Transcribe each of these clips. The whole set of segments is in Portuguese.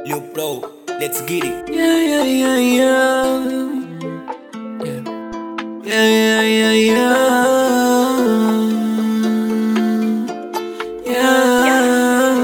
Lil Pro, let's get it. Yeah, yeah, yeah, yeah. Yeah, yeah, yeah, yeah. Yeah.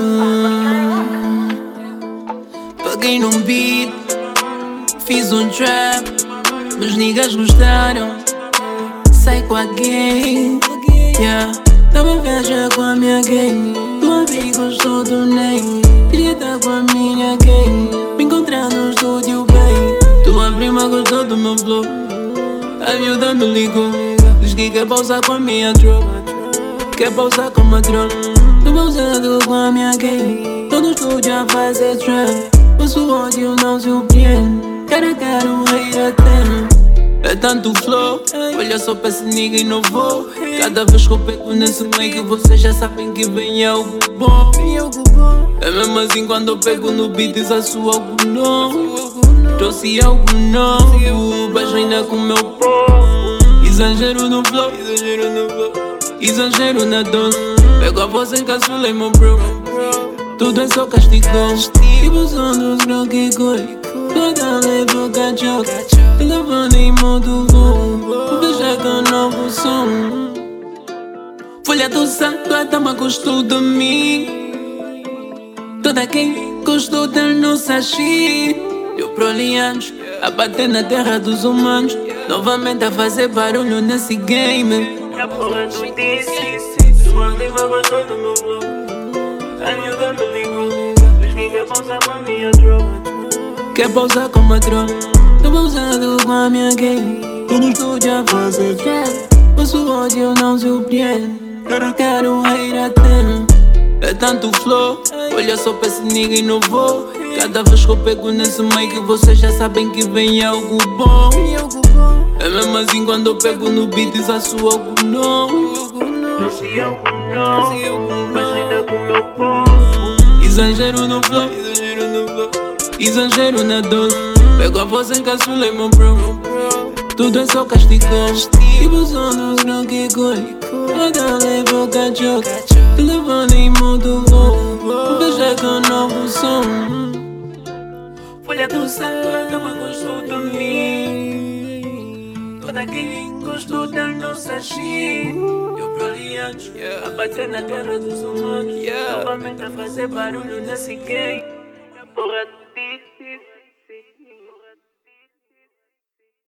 Paguei num beat, fiz um trap, meus niggas gostaram. Sai com alguém, yeah. Tava viajar com a minha gang. Tua amiga gostou do nem. Queria estar com a minha gang. Me encontrar no estúdio bem. Tua prima gostou do meu flow. A miúda me ligou. Diz que quer pausar com a minha tropa. Quer pausar com uma tropa. Tô pausando com a minha gang. Tô no estúdio a fazer trap. Mas o ódio não surpreende. Cara, quero rei até. É tanto flow, olha só pra esse nigga inovou. Cada vez que eu pego nesse meio, vocês já sabem que vem algo bom. É mesmo assim quando eu pego no beat, faço algo novo. Trouxe algo novo, mas ainda com meu povo. Exagero no flow, exagero na dose. Pego a voz em caçulei, meu bro. Tudo é só castigão. Tipo som dos Rocky Koi. Toda levo cachorro. Telefone em modo voo. Vou fechar com um novo som. Folha do santo, a dama gostou de mim. Toda quem gostou da nossa shit. Deu prolianos a bater na terra dos humanos. Novamente a fazer barulho nesse game. A porra do disse. Sua diva gostou do meu flow. A miúda me ligou. Diz que quer pausar com a minha tropa. Quer pausar com uma tropa. Tô pausando com a minha gang. Tô no estúdio a fazer trap. Mas o ódio não surpreende. Quero rei até. É tanto flow, olha só pra esse nigga inovou. Cada vez que eu pego nesse meio, vocês já sabem que vem algo bom. É mesmo assim quando eu pego no beat, faço algo novo. Trouxe algo novo, mas ainda com meu povo. Exagero no flow, exagero na dose. Pego a voz em caçulei, meu bro. Tudo é só castigão. Tipo som dos Rocky Koi. Toda levo cachorro. Telefone em modo voo. Vou fechar com um novo som. Folha do santo, a dama gostou de mim. Toda quem gostou da nossa shit. Eu prolianos, a bater na terra dos humanos. Novamente a fazer barulho nesse game. Porra, disse.